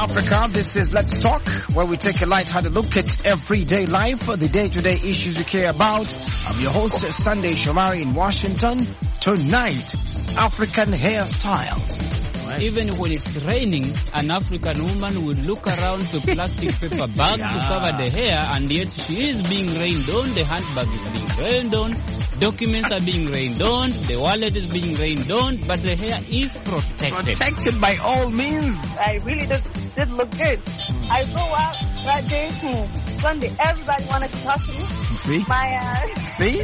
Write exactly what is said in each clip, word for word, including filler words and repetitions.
Africa. This is Let's Talk, where we take a light-hearted look at everyday life, the day-to-day issues you care about. I'm your host, Sunday Shomari in Washington. Tonight, African hairstyles. Even when it's raining, an African woman will look around to plastic paper bag yeah. to cover the hair, and yet she is being rained on. The handbag is being rained on. Documents are being rained on. The wallet is being rained on. But the hair is protected. Protected by all means. I really did, did look good. Mm. I go out that day, hmm, Sunday. Everybody wanted to talk to me. See? My, uh... See?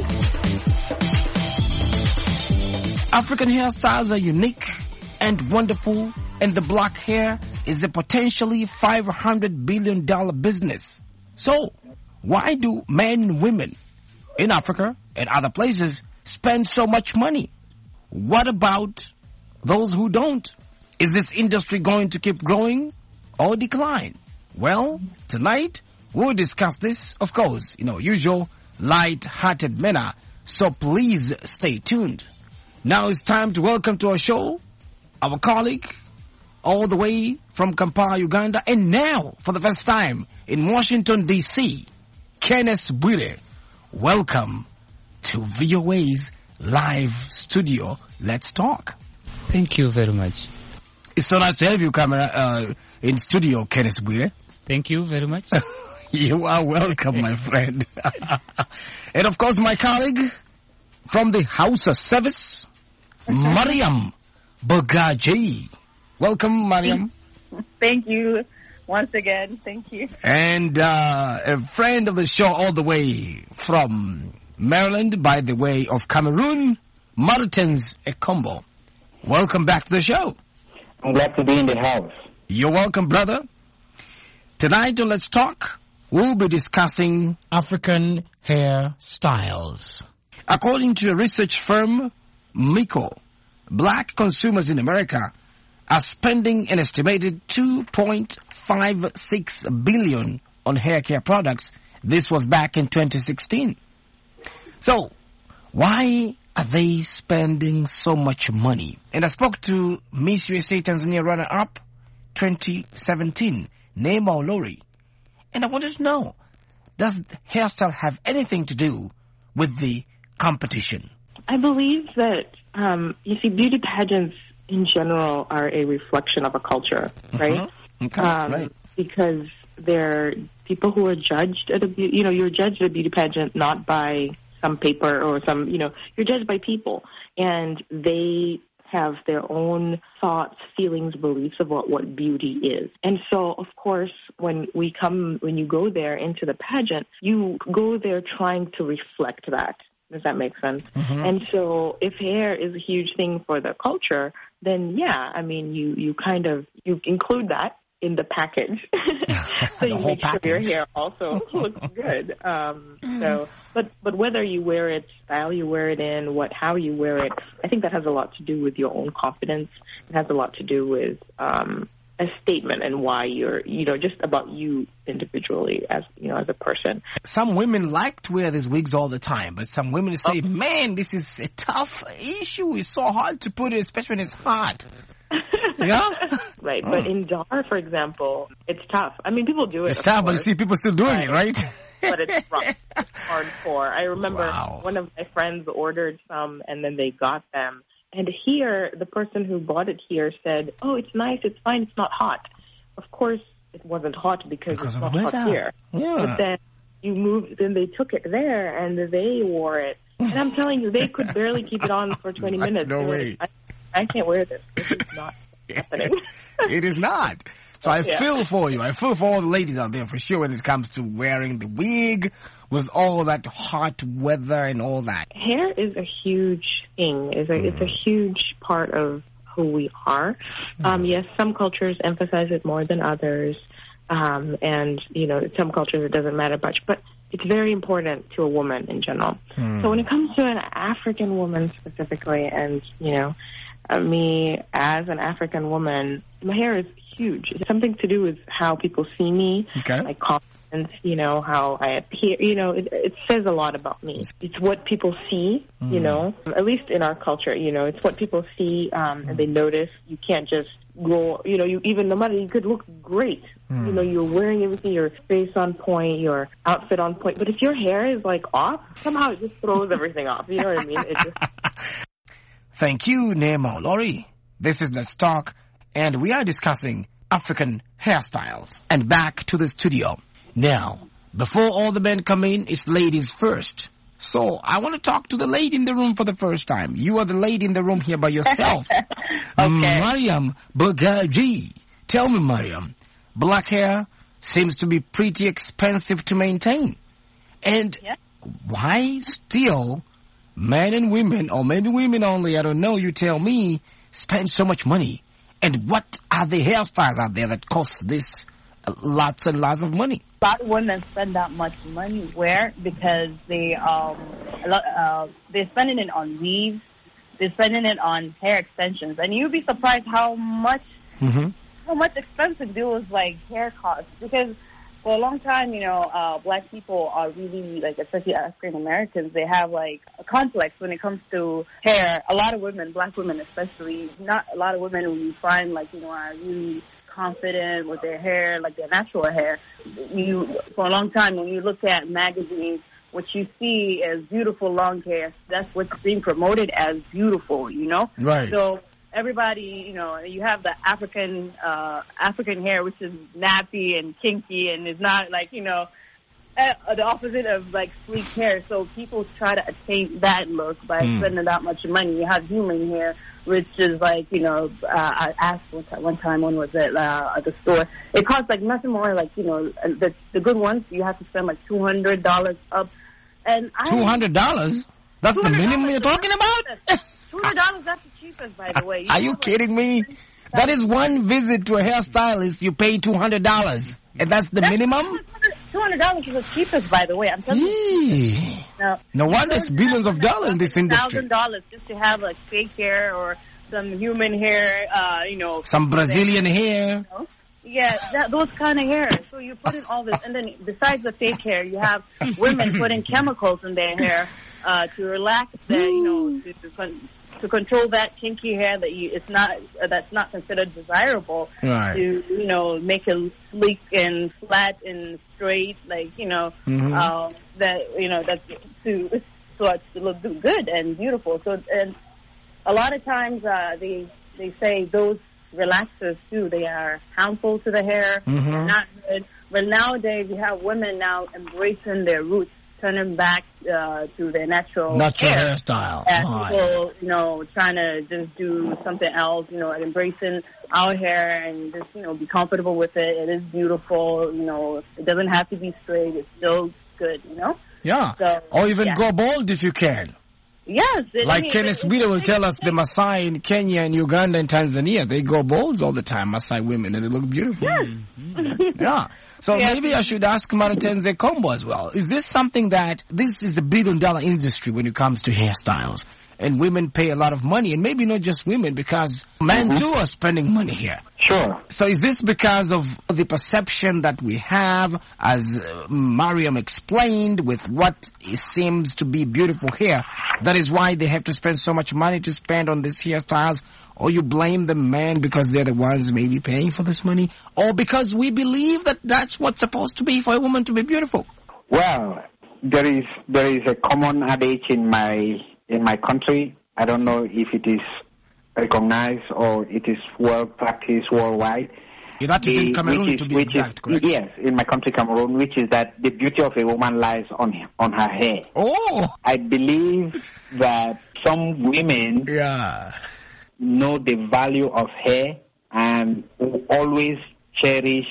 African hairstyles are unique and wonderful, and the black hair is a potentially five hundred billion dollars business. So, why do men and women in Africa and other places spend so much money? What about those who don't? Is this industry going to keep growing or decline? Well, tonight we'll discuss this, of course, you know, usual light-hearted manner. So please stay tuned. Now it's time to welcome to our show our colleague all the way from Kampala, Uganda, and now for the first time in Washington, D C, Kenneth Bwire. Welcome to V O A's live studio. Let's talk. Thank you very much. It's so nice to have you come uh, in studio, Kenneth Bwire. Thank you very much. You are welcome, my friend. And of course, my colleague from the House of Service, Mariam Bogaji. Welcome, Mariam. Thank you once again. Thank you. And uh, a friend of the show all the way from Maryland, by the way of Cameroon, Martins Ekombo. Welcome back to the show. I'm glad to be in the house. You're welcome, brother. Tonight on Let's Talk, we'll be discussing African hair styles. According to a research firm, Miko, black consumers in America are spending an estimated two point five six billion dollars on hair care products. This was back in twenty sixteen. So, why are they spending so much money? And I spoke to Miss U S A Tanzania runner-up twenty seventeen, Neema Olori. And I wanted to know, does hairstyle have anything to do with the competition? I believe that, um, you see, beauty pageants in general are a reflection of a culture, right? Mm-hmm. Okay, um, right. Because they're people who are judged at a, be- you know, you're judged at a beauty pageant not by some paper or some, you know, you're judged by people. And they have their own thoughts, feelings, beliefs about what beauty is. And so, of course, when we come, when you go there into the pageant, you go there trying to reflect that. Does that make sense? Mm-hmm. And so if hair is a huge thing for the culture, then yeah, I mean, you, you kind of, you include that in the package. So you make package. Sure your hair also looks good. Um, so, but, but whether you wear it, style you wear it in, what, how you wear it, I think that has a lot to do with your own confidence. It has a lot to do with, um, a statement and why you're, you know, just about you individually as, you know, as a person. Some women like to wear these wigs all the time, but some women say, oh. man, this is a tough issue. It's so hard to put it, especially when it's hot. Yeah? Right. Oh. But in Dar, for example, it's tough. I mean, people do it. It's tough, course. But you see people still doing right. it, right? But it's rough. It's hardcore. I remember wow. one of my friends ordered some and then they got them. And here, the person who bought it here said, oh, it's nice, it's fine, it's not hot. Of course, it wasn't hot because, because it's of not weather. hot here. Yeah. But then you moved, then they took it there and they wore it. And I'm telling you, they could barely keep it on for twenty minutes. No They're way. Like, I, I can't wear this. This is not happening. It is not. So I yeah. feel for you. I feel for all the ladies out there for sure when it comes to wearing the wig with all that hot weather and all that. Hair is a huge thing. It's a, mm. it's a huge part of who we are. Mm. Um, yes, some cultures emphasize it more than others. Um, and, you know, some cultures it doesn't matter much. But it's very important to a woman in general. Mm. So when it comes to an African woman specifically, and, you know, uh, me as an African woman, my hair is huge. It's something to do with how people see me, okay. my confidence, you know, how I appear, you know, it, it says a lot about me. It's what people see, mm. you know, at least in our culture, you know, it's what people see um, mm. and they notice. You can't just go, you know, you even no matter, you could look great. Mm. You know, you're wearing everything, your face on point, your outfit on point. But if your hair is like off, somehow it just throws everything off. You know what I mean? It just... Thank you, Nemo Lori. This is Let's Talk, and we are discussing African hairstyles. And back to the studio. Now, before all the men come in, it's ladies first. So, I want to talk to the lady in the room for the first time. You are the lady in the room here by yourself. Okay. Mariam Bagaji. Tell me, Mariam, black hair seems to be pretty expensive to maintain. And yeah. why still men and women, or maybe women only, I don't know, you tell me, spend so much money? And what are the hairstyles out there that cost this uh, lots and lots of money? A lot of women spend that much money where? Because they um a lot, uh, they're spending it on weaves, they're spending it on hair extensions, and you'd be surprised how much mm-hmm. how much expensive deals like hair costs. Because for a long time, you know, uh, black people are really, like, especially African Americans, they have, like, a complex when it comes to hair. A lot of women, black women especially, not a lot of women who you find, like, you know, are really confident with their hair, like their natural hair. You, for a long time, when you look at magazines, what you see as beautiful long hair, that's what's being promoted as beautiful, you know? Right. So everybody, you know, you have the African uh, African hair, which is nappy and kinky and is not like, you know, uh, the opposite of like sleek hair. So people try to attain that look by mm. spending that much money. You have human hair, which is like, you know, uh, I asked one time, one time when was it uh, at the store. It costs like nothing more, like, you know, the the good ones you have to spend like two hundred dollars up. And two hundred dollars? That's the minimum you're talking about? two hundred dollars, that's the cheapest, by the way. You Are you like, kidding me? That is one visit to a hairstylist, you pay two hundred dollars. And that's the that's minimum? two hundred dollars is the cheapest, by the way. I'm telling you. No, no wonder there's billions of dollars in this industry. one thousand dollars just to have like fake hair or some human hair, uh, you know. Some Brazilian hair. You know? Yeah, that, those kind of hair. So you put in all this, and then besides the fake hair, you have women putting chemicals in their hair uh, to relax their, you know, to, to, con- to control that kinky hair that you, it's not uh, that's not considered desirable. Right. To, you know, make it sleek and flat and straight, like, you know, mm-hmm. uh, that you know that's to so it's to look good and beautiful. So and a lot of times uh, they they say those relaxers too, they are harmful to the hair, mm-hmm. not good. But nowadays you have women now embracing their roots, turning back uh, to their natural natural hair. hairstyle. And oh, people, you know, trying to just do something else, you know, embracing our hair and just, you know, be comfortable with it. It is beautiful, you know. It doesn't have to be straight. It's still good, you know. Yeah. So, or even yeah. go bald if you can. Yes. It, like I mean, Kenneth it, Wheeler it, will it, tell us the Maasai in Kenya and Uganda and Tanzania, they go bald all the time, Maasai women, and they look beautiful. Yes. Mm-hmm. Yeah. So yes. maybe I should ask Maritenze Kombo as well. Is this something that, this is a billion dollar industry when it comes to hairstyles, and women pay a lot of money, and maybe not just women, because men too are spending money here. Sure. So is this because of the perception that we have, as uh, Mariam explained, with what seems to be beautiful hair, that is why they have to spend so much money to spend on these hairstyles? Or you blame the men because they're the ones maybe paying for this money? Or because we believe that that's what's supposed to be for a woman to be beautiful? Well, there is there is a common adage in my in my country. I don't know if it is recognized or it is well practiced worldwide. Yeah, that is the, in Cameroon, is, to be exact, is, correct? Yes, in my country, Cameroon, which is that the beauty of a woman lies on on her hair. Oh! I believe that some women yeah. know the value of hair and always cherish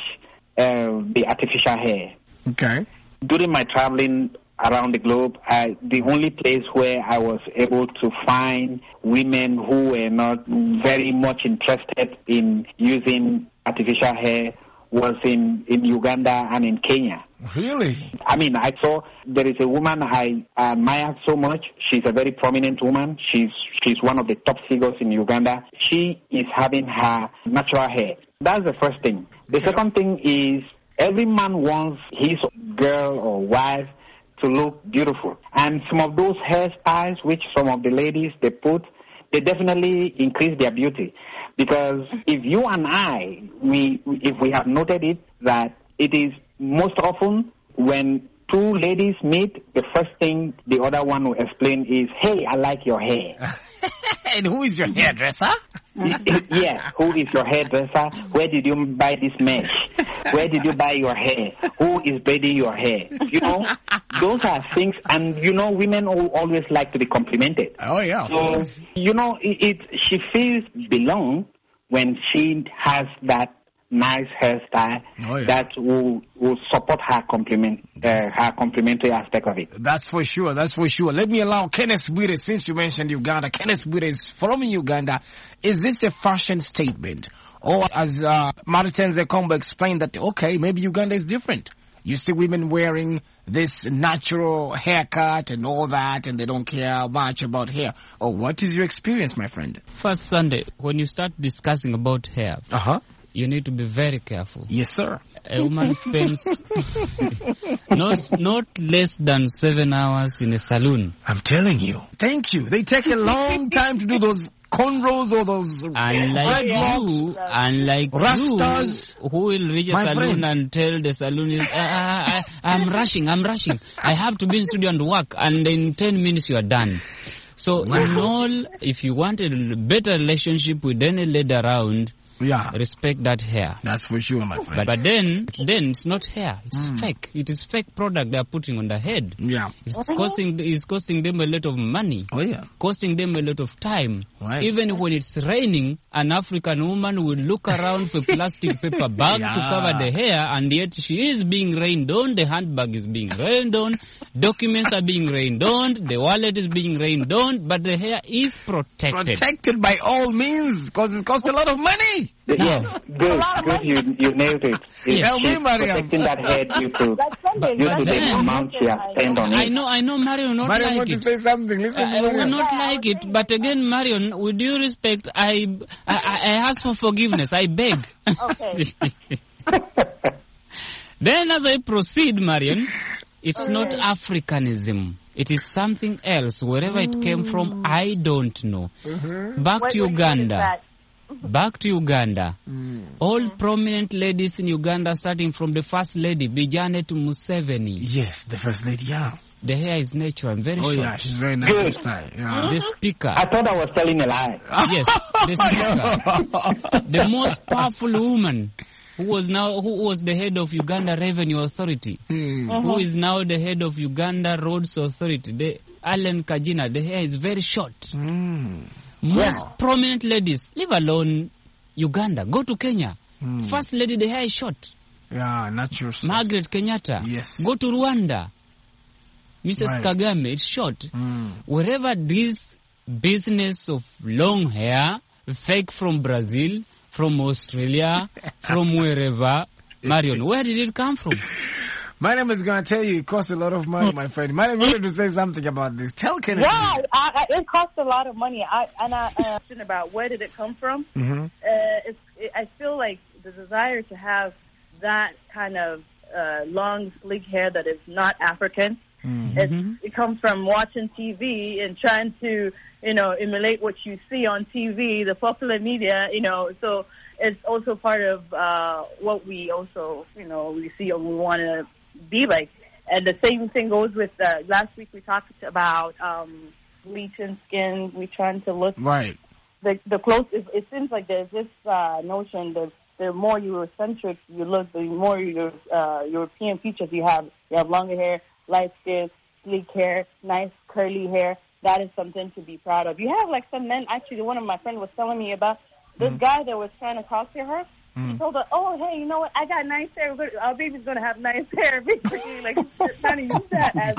uh, the artificial hair. Okay. During my traveling around the globe, I, the only place where I was able to find women who were not very much interested in using artificial hair was in, in Uganda and in Kenya. Really? I mean, I saw there is a woman I admire so much. She's a very prominent woman. She's she's one of the top figures in Uganda. She is having her natural hair. That's the first thing. The second thing is every man wants his girl or wife to look beautiful. And some of those hairstyles which some of the ladies they put, they definitely increase their beauty. Because if you and I, we if we have noted it, that it is most often when two ladies meet, the first thing the other one will explain is, hey, I like your hair. And who is your hairdresser? Yeah, who is your hairdresser? Where did you buy this mesh? Where did you buy your hair? Who is braiding your hair? You know, those are things, and you know, women always like to be complimented. Oh yeah. So, you know, it, it she feels belong when she has that nice hairstyle oh, yeah. that will will support her compliment uh, her complimentary aspect of it. That's for sure. That's for sure. Let me allow Kenneth Bwire, since you mentioned Uganda. Kenneth Bwire is from Uganda. Is this a fashion statement? Or as uh, Martin Zekombo explained that, okay, maybe Uganda is different. You see women wearing this natural haircut and all that, and they don't care much about hair. Oh, what is your experience, my friend? First Sunday, when you start discussing about hair, Uh-huh. you need to be very careful. Yes, sir. A woman spends not, not less than seven hours in a salon. I'm telling you. Thank you. They take a long time to do those cornrows or those Unlike dreadlocks. you, unlike Rastas. you, who will reach a My salon friend. and tell the salonist, I, I, I'm rushing, I'm rushing. I have to be in studio and work, and in ten minutes you are done. So in all, if you want a better relationship with any lady around, Yeah. respect that hair. That's for sure, my friend. But, but then, then it's not hair. It's Mm. fake. It is fake product they are putting on the head. Yeah. It's costing, it's costing them a lot of money. Oh, yeah. Costing them a lot of time. Right. Even when it's raining, an African woman will look around for plastic paper bag Yeah. to cover the hair, and yet she is being rained on, the handbag is being rained on, documents are being rained on, the wallet is being rained on, but the hair is protected. Protected by all means, because it costs a lot of money. Yeah, good, good. You you nailed it. It's Tell me, she's Mariam. protecting that head due to Like Sunday, due but to the then- amount she has spent on it. I know, I know Mario not Mariam, like want to it. say something? Listen, I will Mariam. not like it, but again, Marion, with due respect, I, I, I ask for forgiveness. I beg. Okay. Then as I proceed, Marion, it's not Africanism. It is something else. Wherever it came from, I don't know. Back What- to what- what is Uganda. that? Back to Uganda. All prominent ladies in Uganda, starting from the first lady, Bijanet Museveni. Yes, the first lady, yeah. The hair is natural and very Oh, short. yeah, she's very nice Good. style. Yeah. The speaker. I thought I was telling a lie. Yes, the speaker. The most powerful woman who was now who was the head of Uganda Revenue Authority, Hmm. who is now the head of Uganda Roads Authority. The Allen Kajina, the hair is very short. Mm. Most prominent ladies, leave alone Uganda, go to Kenya. Hmm. First lady, the hair is short. Yeah, natural. Margaret Kenyatta. Yes. Go to Rwanda. Missus Right. Kagame, it's short. Mm. Wherever this business of long hair, fake from Brazil, from Australia, from wherever, Marion, where did it come from? Mariam is going to tell you it costs a lot of money, my friend. Mariam wanted to say something about this. Tell Kennedy. Yeah, I, I, it costs a lot of money. I and I uh, question about where did it come from. Mm-hmm. Uh, it's, it, I feel like the desire to have that kind of uh, long, sleek hair that is not African. Mm-hmm. It, it comes from watching T V and trying to, you know, emulate what you see on T V, the popular media, you know. So it's also part of uh, what we also, you know, we see and we want to be like. And the same thing goes with, uh, last week we talked about um, bleaching skin. We trying to look Right. the the close. It, it seems like there's this uh, notion that the more Eurocentric you look, the more Euro, uh, European features you have. You have longer hair, light skin, sleek hair, nice curly hair. That is something to be proud of. You have like some men. Actually, one of my friends was telling me about this Mm. guy that was trying to talk to her. Mm. He told her, "Oh, hey, you know what? I got nice hair. We're gonna- Our baby's gonna have nice hair." Basically, like trying to use that as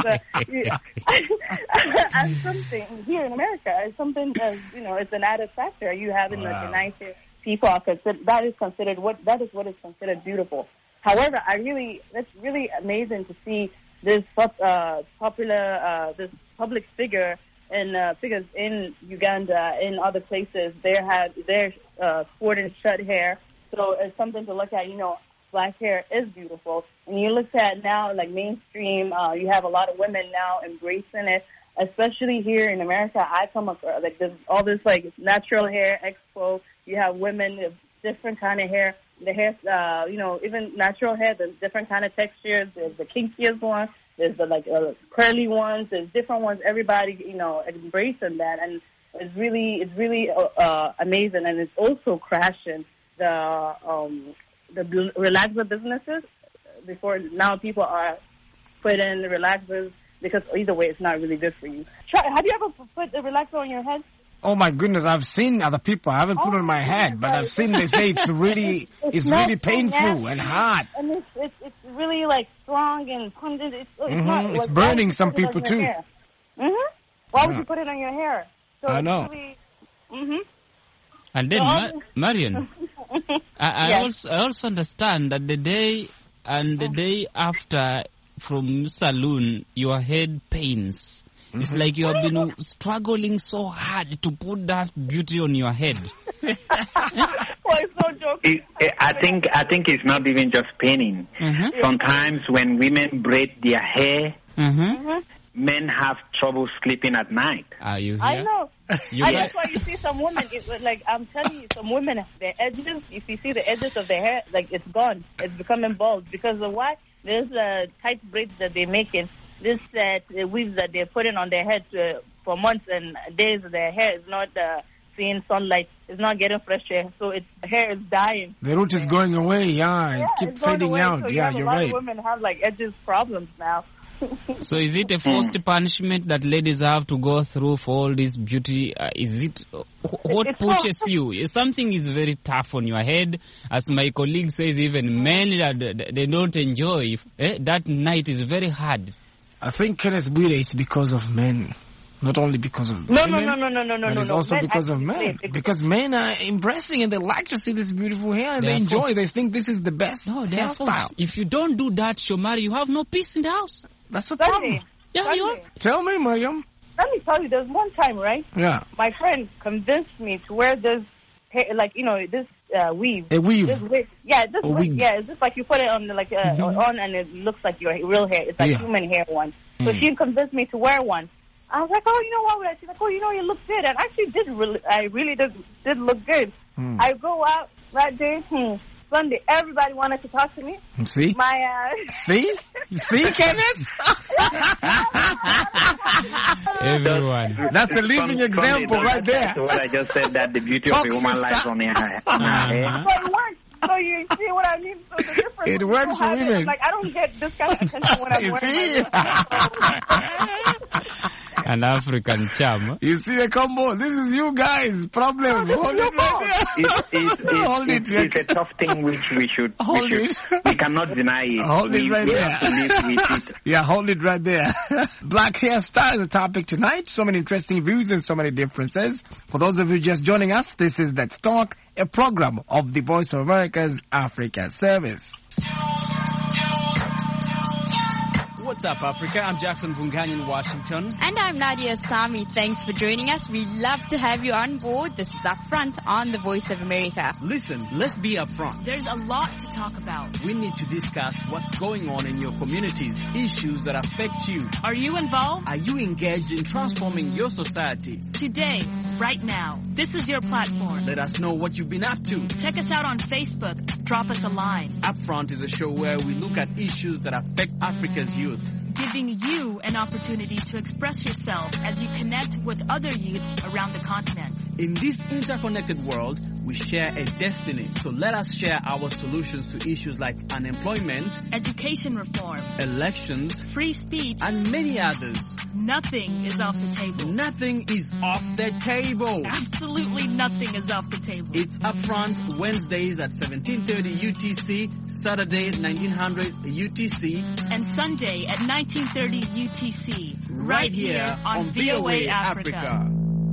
a as something here in America, as something as you know, it's an added factor. You having like Wow. a nice hair. People are considered, that is considered what that is what is considered beautiful. However, I really that's really amazing to see this uh, popular uh, this public figure and uh, figures in Uganda, in other places. They have they're uh, sporting short hair, so it's something to look at. You know, black hair is beautiful. And you look at now, like mainstream, uh, you have a lot of women now embracing it, especially here in America. I come across, like, there's all this, like, natural hair expo. You have women with different kind of hair. The hair, uh, you know, even natural hair, there's different kind of textures. There's the kinkiest one. There's the, like, uh, curly ones. There's different ones. Everybody, you know, embracing that. And it's really, it's really uh, amazing. And it's also crashing the um, the relaxer businesses. Before now, people are putting relaxers because either way, it's not really good for you. Try, have you ever put the relaxer on your head? Oh my goodness, I've seen other people. I haven't put it on my head, but I've seen they say it's really, it's, it's really painful and hard. And it's, it's it's really like strong and pungent. It's, it's, mm-hmm. not, it's like, burning some people too. Mhm. Why yeah. would you put it on your hair? So I know. Really, mhm. And then, Ma- Marion, I, I yes. also I also understand that the day and the day after from saloon, your head pains. Mm-hmm. It's like you have been struggling so hard to put that beauty on your head. Well, it's no joke. It, it, I think I think it's not even just paining. Mm-hmm. Sometimes when women braid their hair, mm-hmm. Mm-hmm. men have trouble sleeping at night. Are you here? I know. You I, that's why you see some women, it, like I'm telling you, some women, their edges, if you see the edges of their hair, like it's gone. It's becoming bald. Because of what? There's uh, tight braids that they're making. This uh, weaves that they're putting on their head uh, for months and days, their hair is not uh, seeing sunlight. It's not getting fresh air. So its hair is dying. The root is going away, yeah. yeah it keeps fading out. So yeah, you you're a lot right. Of women have like edges problems now. So is it a forced punishment that ladies have to go through for all this beauty? Uh, is it, uh, what it's pushes you? Something is very tough on your head. As my colleague says, even men, that they don't enjoy, eh, that night is very hard. I think Kenneth Bwire is because of men. Not only because of no, women, no, no, no, no, no, but no, it's no. also men because of men. It. Because men are embracing and they like to see this beautiful hair and they, they enjoy. Forced. They think this is the best no, hairstyle. If you don't do that, Shomari, you have no peace in the house. That's the Sunday. problem. Yeah, Sunday. you are. Tell me, Mariam. Let me tell you, there's one time, right? Yeah. My friend convinced me to wear this, hair, like, you know, this uh, weave. A weave. This wig. Yeah, this wig. wig. Yeah, it's just like you put it on, like, uh, mm-hmm. on and it looks like your real hair. It's like yeah. human hair one. So mm. she convinced me to wear one. I was like, oh, you know what? She's like, oh, you know, you look good. And I actually did really, I really did, did look good. Mm. I go out that day, hmm, Sunday, everybody wanted to talk to me. See? My, uh... See? See, Kenneth? Everyone. That's the living example Sunday, right there. That's what I just said, that the beauty Talk of a woman sister. lies on her hair. Uh-huh. But it works. So you see what I mean? So the difference It works for women. Like, I don't get this kind of attention when I'm You wearing see? my An African charm. You see the combo? This is you guys' problem. No, Hold it right there. It's, it's, it's, Hold it's, it. it's a tough thing which we should, Hold we, should it. we cannot deny it. Hold we, it right we there. have to live with it. Yeah, hold it right there. Black hairstyle is the topic tonight. So many interesting views and so many differences. For those of you just joining us, this is Let's Talk, a program of the Voice of America's Africa Service. What's up, Africa? I'm Jackson Vungan in Washington. And I'm Nadia Sami. Thanks for joining us. We love to have you on board. This is Upfront on the Voice of America. Listen, let's be upfront. There's a lot to talk about. We need to discuss what's going on in your communities, issues that affect you. Are you involved? Are you engaged in transforming your society? Today, right now, this is your platform. Let us know what you've been up to. Check us out on Facebook. Drop us a line. Upfront is a show where we look at issues that affect Africa's youth, giving you an opportunity to express yourself as you connect with other youth around the continent. In this interconnected world, we share a destiny. So let us share our solutions to issues like unemployment, education reform, elections, free speech, and many others. Nothing is off the table. Nothing is off the table. Absolutely nothing is off the table. It's Upfront Wednesdays at seventeen thirty U T C, Saturday at nineteen hundred U T C, and Sunday at nineteen thirty U T C, right, right here on, on V O A Africa. Africa.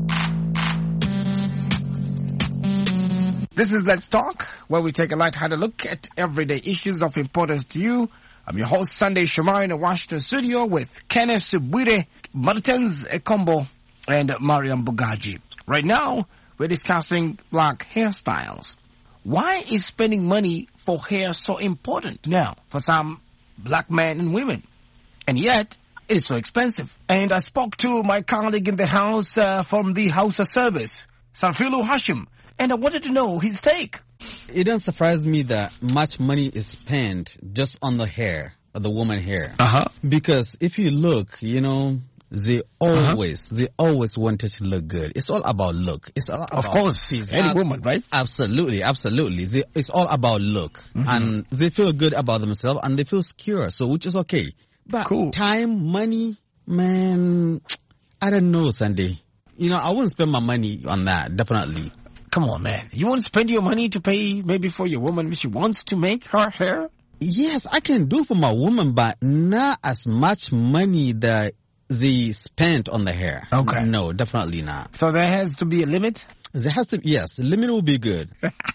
This is Let's Talk, where we take a light-hearted look at everyday issues of importance to you. I'm your host, Sunday Shomari, in the Washington studio with Kenneth Bwire, Martins Ekombo, and Mariam Bugaji. Right now, we're discussing black hairstyles. why is spending money for hair so important now for some black men and women? And yet, it is so expensive. And I spoke to my colleague in the house uh, from the Hausa service, Sarfilu Hashim, and I wanted to know his take. It doesn't surprise me that much money is spent just on the hair, of the woman hair. Uh-huh. Because if you look, you know, they always, uh-huh. they always wanted to look good. It's all about look. It's all about of course, any ab- woman, right? Absolutely, absolutely. They, it's all about look. Mm-hmm. And they feel good about themselves and they feel secure, so which is okay. But cool. Time, money, man, I don't know, Sunday. You know, I wouldn't spend my money on that, definitely. Come on, man. You won't spend your money to pay maybe for your woman if she wants to make her hair? Yes, I can do for my woman, but not as much money that they spent on the hair. Okay. No, definitely not. So there has to be a limit? There has to, yes, the limit will be good.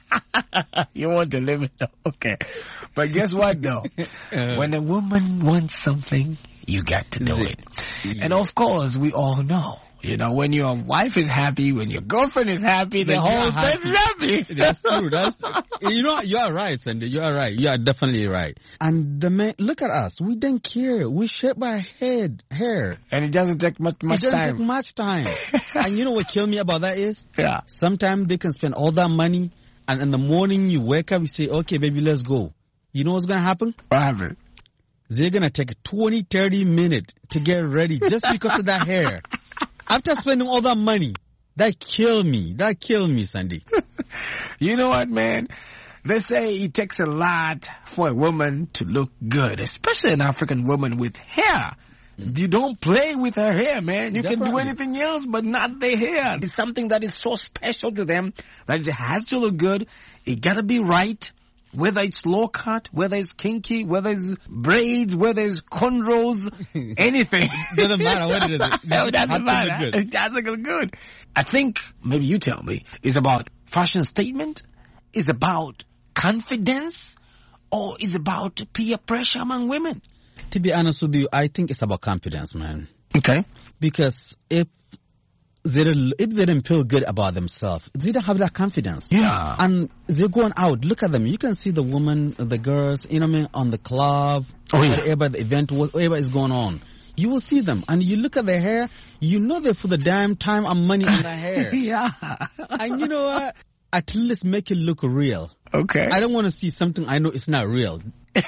You want the limit? Okay. But guess what, though? uh, when a woman wants something, you got to do it. Yeah. And of course, we all know, you know, when your wife is happy, when your girlfriend is happy, the whole thing is happy. That's true. That's, you know, you are right, Sandy. You are right. You are definitely right. And the man, look at us. We don't care. We shape our head, hair. And it doesn't take much, much time. It doesn't time. take much time. And you know what kills me about that is? Yeah. Sometimes they can spend all that money, and in the morning you wake up, you say, okay, baby, let's go. You know what's going to happen? What happened? They're going to take twenty, thirty minutes to get ready just because of that hair. After spending all that money, that kill me. That kill me, Sandy. You know what, man? They say it takes a lot for a woman to look good, especially an African woman with hair. Mm. You don't play with her hair, man. You Definitely. can do anything else, but not the hair. It's something that is so special to them that it has to look good. It gotta be right. Whether it's low cut, whether it's kinky, whether it's braids, whether it's cornrows, anything. Doesn't matter what it is. It no, it doesn't matter. It doesn't look good. I think, maybe you tell me, it's about fashion statement, it's about confidence, or it's about peer pressure among women? To be honest with you, I think it's about confidence, man. Okay. Because if They don't, if they don't feel good about themselves, they don't have that confidence. Yeah. And they're going out. Look at them. You can see the women, the girls, you know what I mean, on the club, oh, yeah. whatever the event, whatever is going on. You will see them. And you look at their hair, you know they put the damn time and money on their hair. Yeah. And you know what? At least make it look real. Okay. I don't want to see something I know it's not real.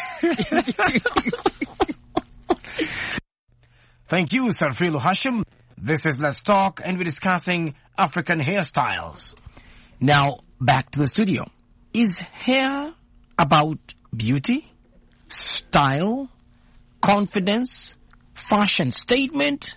Thank you, Sarfilu Hashim. This is Let's Talk, and we're discussing African hairstyles. Now, back to the studio. Is hair about beauty, style, confidence, fashion statement,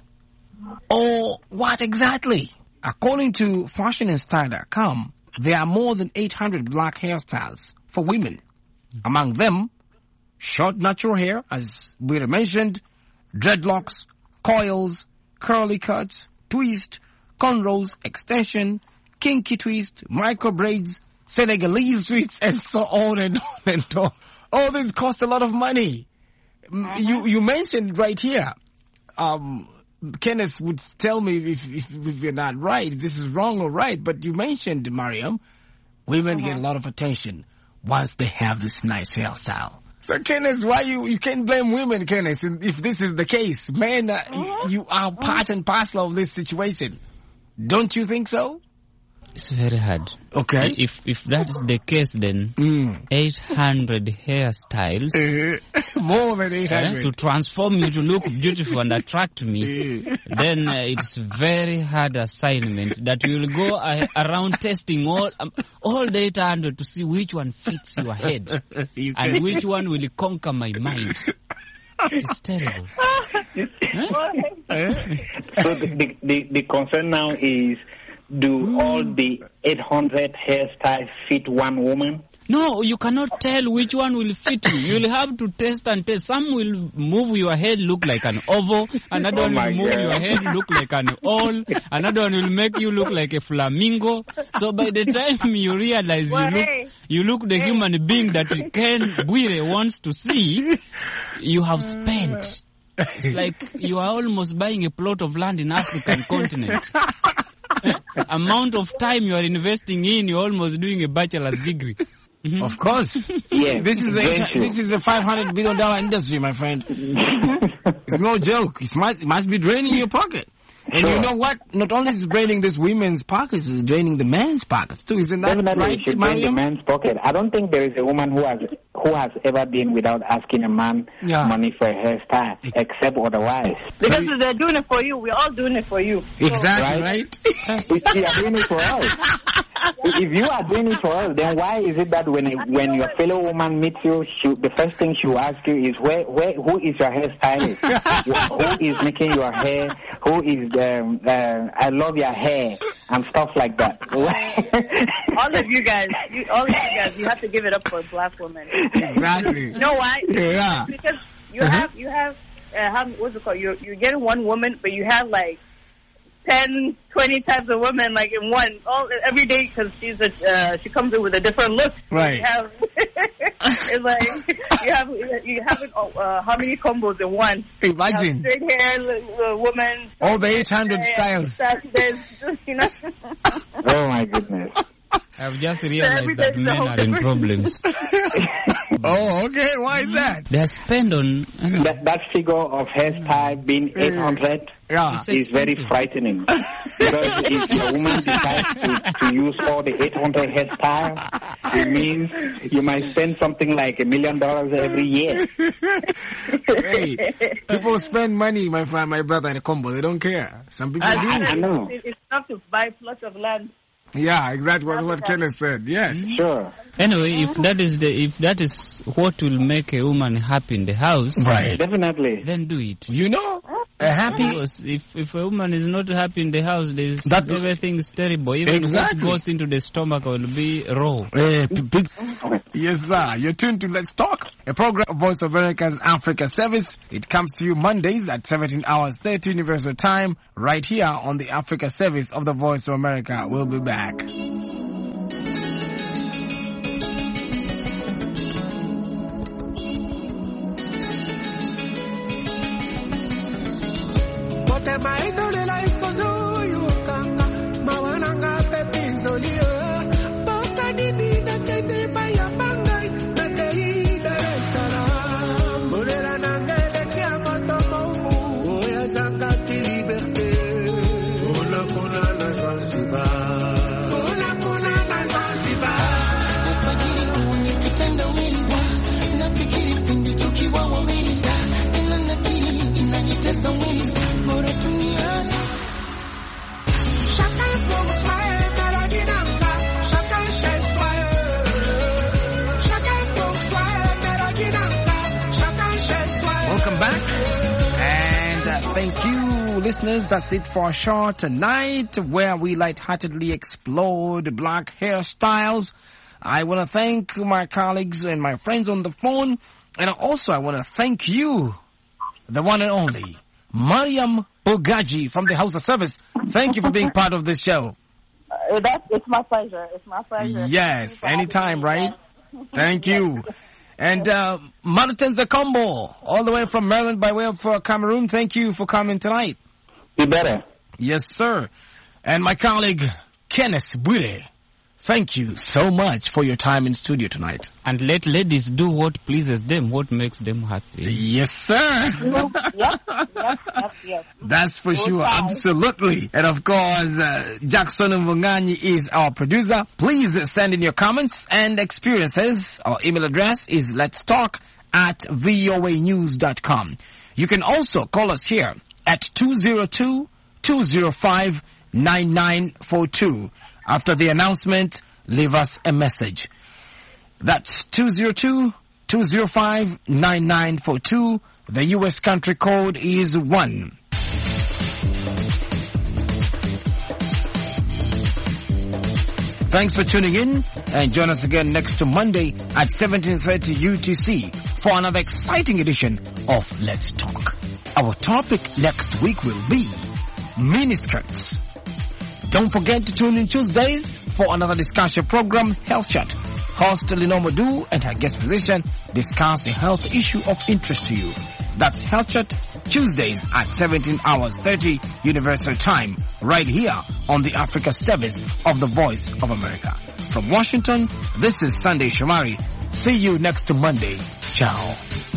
or what exactly? According to fashion and style dot com, there are more than eight hundred black hairstyles for women. Among them, short natural hair, as we mentioned, dreadlocks, coils, curly cuts, twist, cornrows, extension, kinky twist, micro braids, Senegalese twists, and so on and on and on. All this costs a lot of money. Uh-huh. You you mentioned right here, um, Kenneth would tell me if, if, if you're not right, if this is wrong or right, but you mentioned, Mariam, women uh-huh. get a lot of attention once they have this nice hairstyle. So, Kenneth, why you, you can't blame women, Kenneth, if this is the case? Men, uh, uh-huh. you, you are part and parcel of this situation. Don't you think so? It's very hard. Okay. If if that is the case, then mm. eight hundred hairstyles. Uh, more than eight hundred. Uh, to transform you to look beautiful and attract me, then uh, it's very hard assignment that you will go uh, around testing all um, all the eight hundred to see which one fits your head you and which one will conquer my mind. It's terrible. Huh? So the, the, the, the concern now is, do mm. all the eight hundred hairstyles fit one woman? No, you cannot tell which one will fit you. You'll have to test and test. Some will move your head look like an oval. Another oh one will move God. your head look like an owl. Another one will make you look like a flamingo. So by the time you realize well, you look, hey. you look the hey. human being that Ken Bwire wants to see, you have spent. It's like you are almost buying a plot of land in African continent. amount of time you are investing in, you're almost doing a bachelor's degree. Mm-hmm. Of course. Yes, This is a this is a five hundred billion dollar industry, my friend. It's no joke. It must, it must be draining your pocket. And Sure. you know what? Not only is it draining this women's pockets, it's draining the man's pockets too. Isn't that Definitely, right, it should drain the Mariam? man's pocket. I don't think there is a woman who has who has ever been without asking a man Yeah. money for a hairstyle, except otherwise. Because if they're doing it for you, we're all doing it for you. Exactly, Right? right? If you are doing it for us, if you are doing it for us, then why is it that when when your fellow woman meets you, she, the first thing she will ask you is where where who is your hairstylist? Who is making your hair? Who is um, uh, I love your hair and stuff like that. All of you guys, you, all of you guys, you have to give it up for black women. Exactly. You know why? Yeah. Because you Uh-huh. have, you have, uh, how, what's it called? You're, you're getting one woman, but you have like ten, twenty types of women, like in one, all every day, because she's a, uh, she comes in with a different look. Right. You have, it's like you have, you have uh, how many combos in one? Imagine. You have straight hair uh, woman. All the eight hundred uh, styles. There's, you know. Oh my goodness. I've just realized every that day is a men whole are in different- problems. Oh, okay. Why is that? They are spent on... I don't know. That that figure of hairstyle being eight hundred Yeah. It's is very expensive. frightening. Because if a woman decides to, to use all the eight hundred hairstyles, it means you might spend something like a million dollars every year. Hey, people spend money, my friend, my brother, in a combo. They don't care. Some people And- do. and I know. It's it's enough to buy plots of land. Yeah, exactly what, what Kenneth said. Yes. Sure. Anyway, if that is the if that is what will make a woman happy in the house, Right. Definitely. then do it. You know, a happy... Because if, if a woman is not happy in the house, there's That- everything is terrible. Even Exactly. what goes into the stomach will be raw. Eh, p- p- yes, sir. You're tuned to Let's Talk, a program of Voice of America's Africa Service. It comes to you Mondays at seventeen hours thirty Universal Time, right here on the Africa Service of the Voice of America. We'll be back. Welcome back. And uh, thank you, listeners. That's it for our show tonight, where we lightheartedly explored black hairstyles. I want to thank my colleagues and my friends on the phone. And also, I want to thank you, the one and only, Mariam Bogaji from the House of Service. Thank you for being part of this show. Uh, that's, it's my pleasure. It's my pleasure. Yes, Thank you for anytime, having me, right? Thank you. And uh, Martin Zakombo, all the way from Maryland by way of uh, Cameroon, thank you for coming tonight. You better. Yes, sir. And my colleague, Kenneth Bwire, thank you so much for your time in studio tonight. And let ladies do what pleases them, what makes them happy. Yes, sir. Yep, yep, yep, yep. That's for Good sure. time. Absolutely. And of course, uh, Jackson Mvunganyi is our producer. Please send in your comments and experiences. Our email address is let's talk at voa news dot com. You can also call us here at two zero two, two zero five, nine nine four two. After the announcement, leave us a message. That's two zero two, two zero five, nine nine four two. The U S country code is one. Thanks for tuning in, and join us again next Monday at seventeen thirty U T C for another exciting edition of Let's Talk. Our topic next week will be miniskirts. Don't forget to tune in Tuesdays for another discussion program, Health Chat. host Lino Modu and her guest physician discuss a health issue of interest to you. That's Health Chat, Tuesdays at seventeen hours thirty Universal Time, right here on the Africa service of the Voice of America. From Washington, this is Sunday Shomari. See you next Monday. Ciao.